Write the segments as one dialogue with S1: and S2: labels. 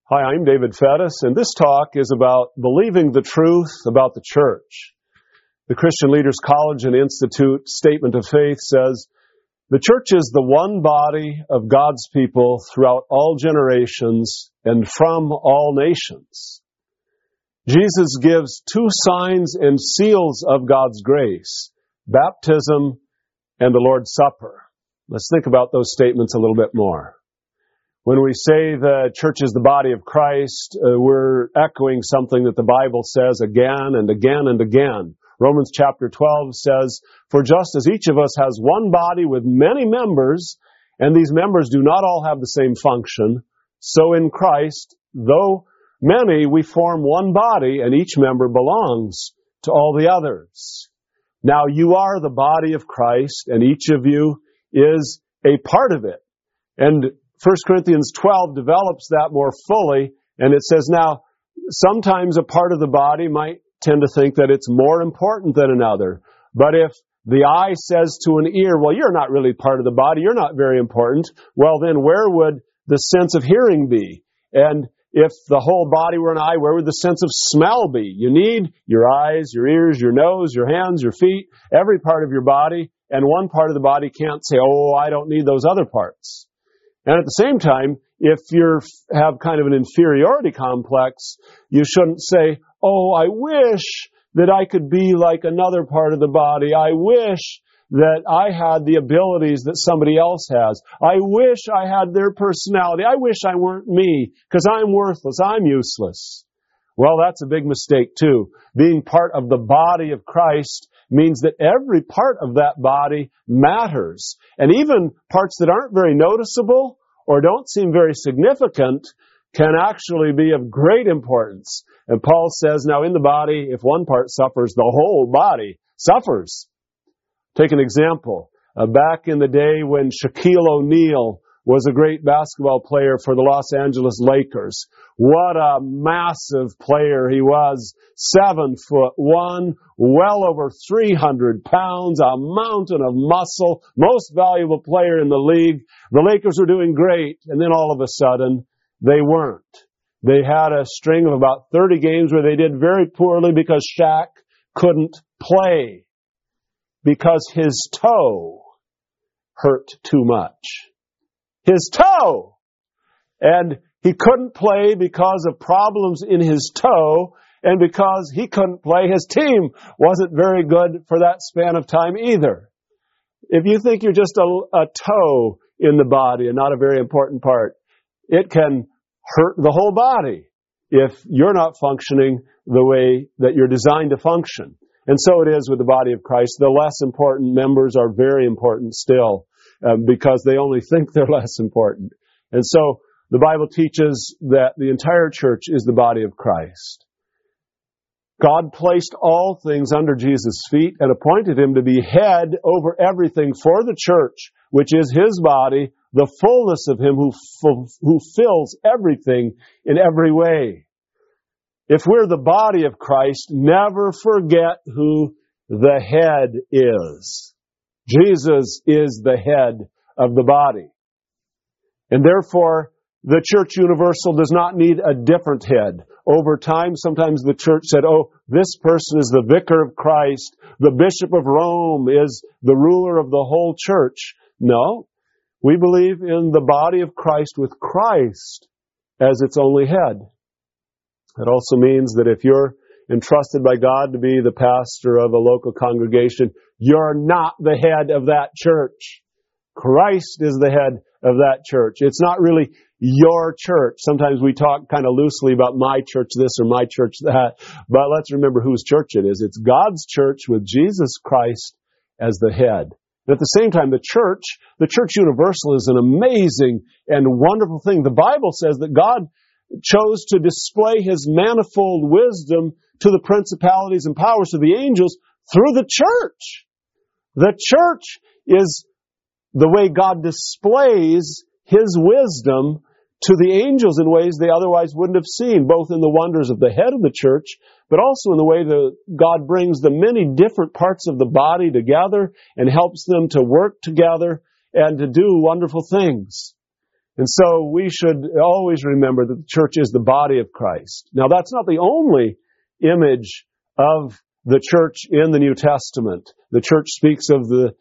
S1: Hi, I'm David Fettis, and this talk is about believing the truth about the church. The Christian Leaders College and Institute Statement of Faith says, "The church is the one body of God's people throughout all generations and from all nations." Jesus gives two signs and seals of God's grace, baptism and the Lord's Supper. Let's think about those statements a little bit more. When we say the church is the body of Christ, we're echoing something that the Bible says again and again and again. Romans chapter 12 says, "For just as each of us has one body with many members, and these members do not all have the same function, so in Christ, though many, we form one body, and each member belongs to all the others." Now you are the body of Christ, and each of you is a part of it. And 1 Corinthians 12 develops that more fully, and it says, now, sometimes a part of the body might tend to think that it's more important than another. But if the eye says to an ear, well, you're not really part of the body, you're not very important, well, then where would the sense of hearing be? And if the whole body were an eye, where would the sense of smell be? You need your eyes, your ears, your nose, your hands, your feet, every part of your body, and one part of the body can't say, oh, I don't need those other parts. And at the same time, if you have kind of an inferiority complex, you shouldn't say, oh, I wish that I could be like another part of the body. I wish that I had the abilities that somebody else has. I wish I had their personality. I wish I weren't me, because I'm worthless. I'm useless. Well, that's a big mistake too. Being part of the body of Christ means that every part of that body matters. And even parts that aren't very noticeable or don't seem very significant can actually be of great importance. And Paul says, now in the body, if one part suffers, the whole body suffers. Take an example. Back in the day when Shaquille O'Neal was a great basketball player for the Los Angeles Lakers. What a massive player he was. 7'1", well over 300 pounds, a mountain of muscle, most valuable player in the league. The Lakers were doing great, and then all of a sudden, they weren't. They had a string of about 30 games where they did very poorly because Shaq couldn't play because his toe hurt too much. His toe! And he couldn't play because of problems in his toe, and because he couldn't play, his team wasn't very good for that span of time either. If you think you're just a toe in the body and not a very important part, it can hurt the whole body if you're not functioning the way that you're designed to function. And so it is with the body of Christ. The less important members are very important still, because they only think they're less important. And so the Bible teaches that the entire church is the body of Christ. God placed all things under Jesus' feet and appointed him to be head over everything for the church, which is his body, the fullness of him who fills everything in every way. If we're the body of Christ, never forget who the head is. Jesus is the head of the body. And therefore, the church universal does not need a different head. Over time, sometimes the church said, oh, this person is the vicar of Christ. The bishop of Rome is the ruler of the whole church. No, we believe in the body of Christ with Christ as its only head. It also means that if you're entrusted by God to be the pastor of a local congregation, you're not the head of that church. Christ is the head of that church. It's not really your church. Sometimes we talk kind of loosely about my church this or my church that, but let's remember whose church it is. It's God's church with Jesus Christ as the head. And at the same time, the church universal is an amazing and wonderful thing. The Bible says that God chose to display his manifold wisdom to the principalities and powers, to the angels, through the church. The church is the way God displays his wisdom to the angels in ways they otherwise wouldn't have seen, both in the wonders of the head of the church, but also in the way that God brings the many different parts of the body together and helps them to work together and to do wonderful things. And so we should always remember that the church is the body of Christ. Now, that's not the only image of the church in the New Testament. The church speaks of the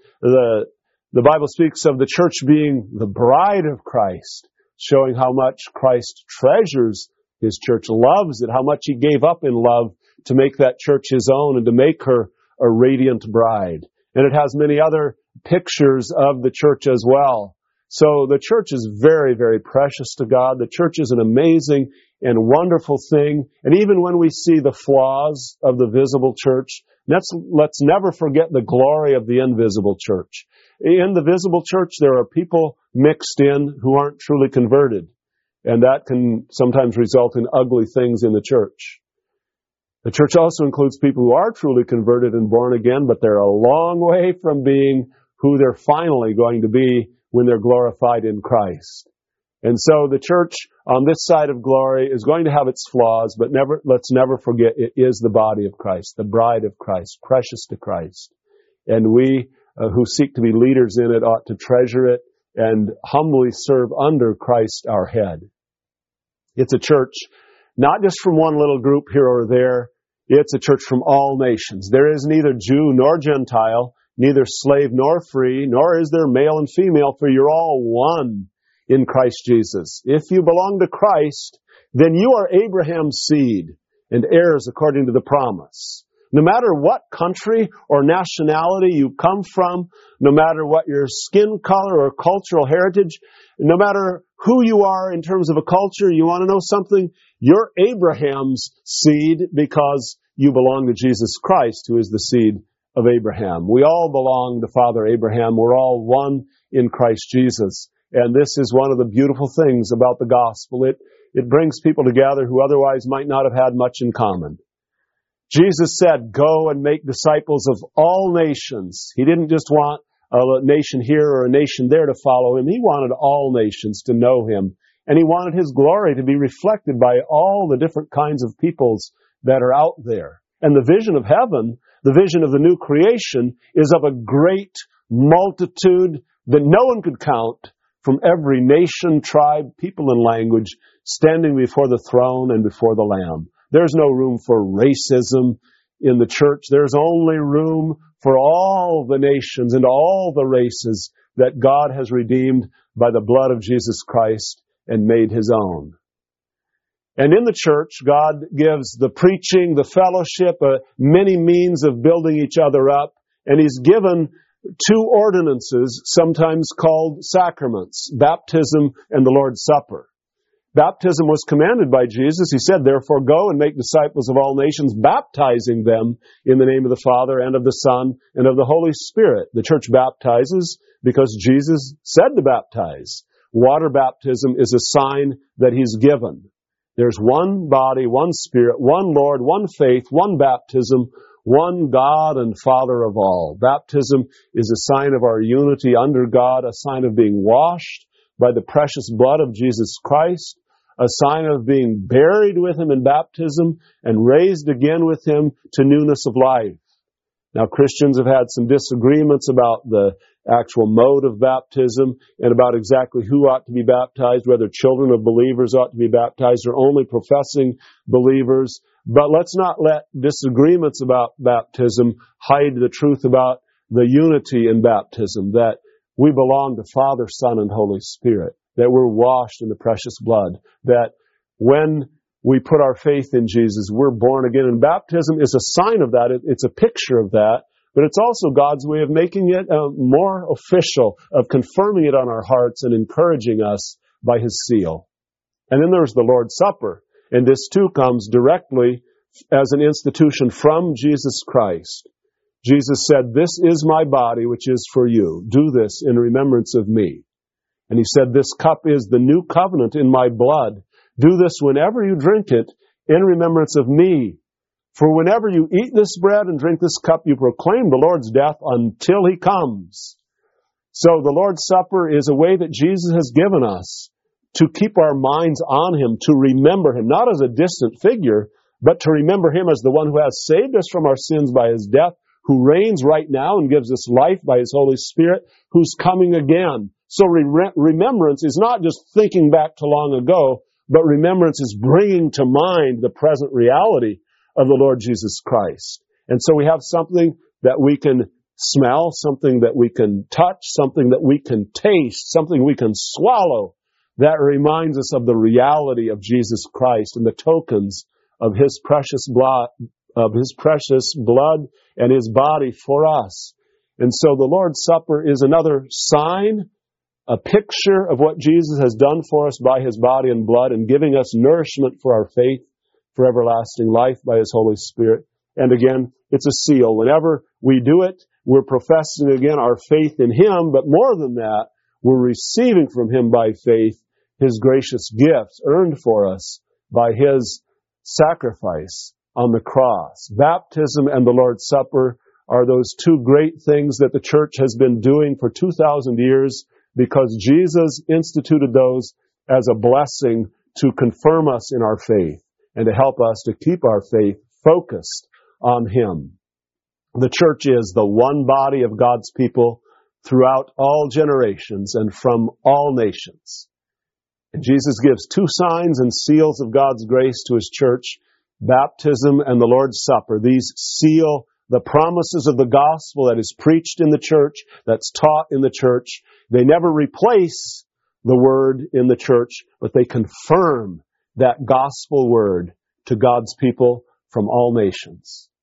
S1: Bible speaks of the church being the bride of Christ, showing how much Christ treasures His church, loves it, how much He gave up in love to make that church His own and to make her a radiant bride. And it has many other pictures of the church as well. So the church is very, very precious to God. The church is an amazing and wonderful thing. And even when we see the flaws of the visible church, let's never forget the glory of the invisible church. In the visible church, there are people mixed in who aren't truly converted. And that can sometimes result in ugly things in the church. The church also includes people who are truly converted and born again, but they're a long way from being who they're finally going to be when they're glorified in Christ. And so the church on this side of glory is going to have its flaws, but let's never forget it is the body of Christ, the bride of Christ, precious to Christ. And we who seek to be leaders in it ought to treasure it and humbly serve under Christ our head. It's a church not just from one little group here or there. It's a church from all nations. There is neither Jew nor Gentile, neither slave nor free, nor is there male and female, for you're all one in Christ Jesus. If you belong to Christ, then you are Abraham's seed and heirs according to the promise. No matter what country or nationality you come from, no matter what your skin color or cultural heritage, no matter who you are in terms of a culture, you want to know something? You're Abraham's seed because you belong to Jesus Christ, who is the seed of Abraham. We all belong to Father Abraham. We're all one in Christ Jesus. And this is one of the beautiful things about the gospel. It brings people together who otherwise might not have had much in common. Jesus said, "Go and make disciples of all nations." He didn't just want a nation here or a nation there to follow Him. He wanted all nations to know Him. And He wanted His glory to be reflected by all the different kinds of peoples that are out there. And the vision of heaven, the vision of the new creation, is of a great multitude that no one could count, from every nation, tribe, people, and language, standing before the throne and before the Lamb. There's no room for racism in the church. There's only room for all the nations and all the races that God has redeemed by the blood of Jesus Christ and made His own. And in the church, God gives the preaching, the fellowship, many means of building each other up, and He's given two ordinances, sometimes called sacraments, baptism and the Lord's Supper. Baptism was commanded by Jesus. He said, "Therefore go and make disciples of all nations, baptizing them in the name of the Father and of the Son and of the Holy Spirit." The church baptizes because Jesus said to baptize. Water baptism is a sign that He's given. There's one body, one Spirit, one Lord, one faith, one baptism, one God and Father of all. Baptism is a sign of our unity under God, a sign of being washed by the precious blood of Jesus Christ, a sign of being buried with Him in baptism and raised again with Him to newness of life. Now, Christians have had some disagreements about the actual mode of baptism and about exactly who ought to be baptized, whether children of believers ought to be baptized or only professing believers. But let's not let disagreements about baptism hide the truth about the unity in baptism, that we belong to Father, Son, and Holy Spirit, that we're washed in the precious blood, that when we put our faith in Jesus, we're born again. And baptism is a sign of that. It's a picture of that, but it's also God's way of making it more official, of confirming it on our hearts and encouraging us by His seal. And then there's the Lord's Supper, and this too comes directly as an institution from Jesus Christ. Jesus said, "This is my body, which is for you. Do this in remembrance of me." And He said, "This cup is the new covenant in my blood. Do this whenever you drink it in remembrance of me. For whenever you eat this bread and drink this cup, you proclaim the Lord's death until He comes." So the Lord's Supper is a way that Jesus has given us to keep our minds on Him, to remember Him, not as a distant figure, but to remember Him as the one who has saved us from our sins by His death, who reigns right now and gives us life by His Holy Spirit, who's coming again So remembrance is not just thinking back to long ago, but remembrance is bringing to mind the present reality of the Lord Jesus Christ. And so we have something that we can smell, something that we can touch, something that we can taste, something we can swallow that reminds us of the reality of Jesus Christ and the tokens of His precious blood, and His body for us. And so the Lord's Supper is another sign, a picture of what Jesus has done for us by His body and blood and giving us nourishment for our faith, for everlasting life by His Holy Spirit. And again, it's a seal. Whenever we do it, we're professing again our faith in Him, but more than that, we're receiving from Him by faith His gracious gifts earned for us by His sacrifice on the cross. Baptism and the Lord's Supper are those two great things that the church has been doing for 2,000 years because Jesus instituted those as a blessing to confirm us in our faith and to help us to keep our faith focused on Him. The church is the one body of God's people throughout all generations and from all nations. And Jesus gives two signs and seals of God's grace to His church, baptism and the Lord's Supper. These seal the promises of the gospel that is preached in the church, that's taught in the church. They never replace the word in the church, but they confirm that gospel word to God's people from all nations.